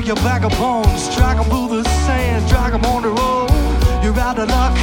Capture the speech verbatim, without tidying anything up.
like your bag of bones. Drag 'em through the sand, drag 'em on the road. You're out of luck.